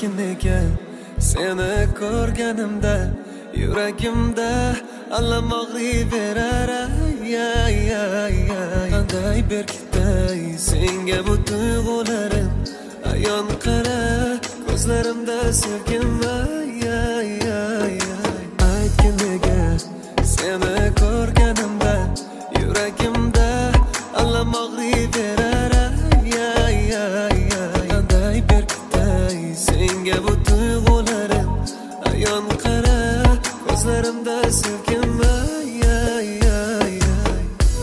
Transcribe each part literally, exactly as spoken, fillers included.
aytgin nega seni ko'rganimda yuragimda alam og'riyverar ay ay ay ay qanday berkitay senga bu tuyg'ularim ayon qara ko'zlarimda sevgim ay ay ay ay aytgin nega seni ko'rganimda yuragimda alam og'riyverar ay ay ay ay qanday berkitay senga bu tuyg'ularim ayon qara ko'zlarimda sevgim ay ay ay ay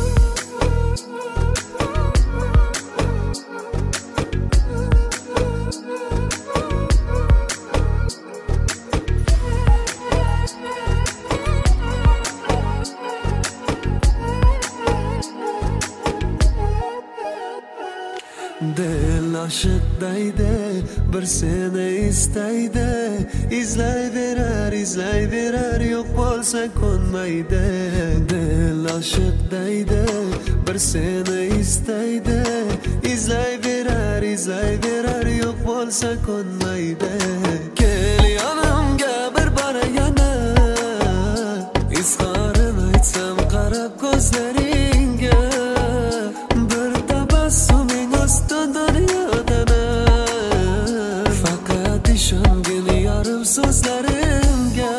Dil aşıqdaydı bir seni istaydi izlayverar izlayverar yo'q bo'lsa ko'nmaydi Dil aşıqdaydı bir seni istaydi izlayverar izlayverar yo'q bo'lsa ko'nmaydi Kel yonimga bir bora yana izhorini aytsam qarab ko'zlaringga bir tabassuming osti dunyodan faqat ishongin yarim so'zlarimga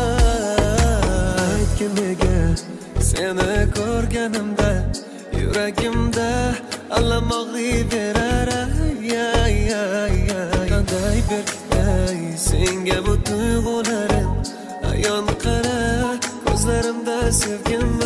aytgin nega seni ko'rganimda yuragimda alam og'riyverar ay ay ay ay qanday berkitay senga bu tuyg'ularim ayon qara ko'zlarimda sevgim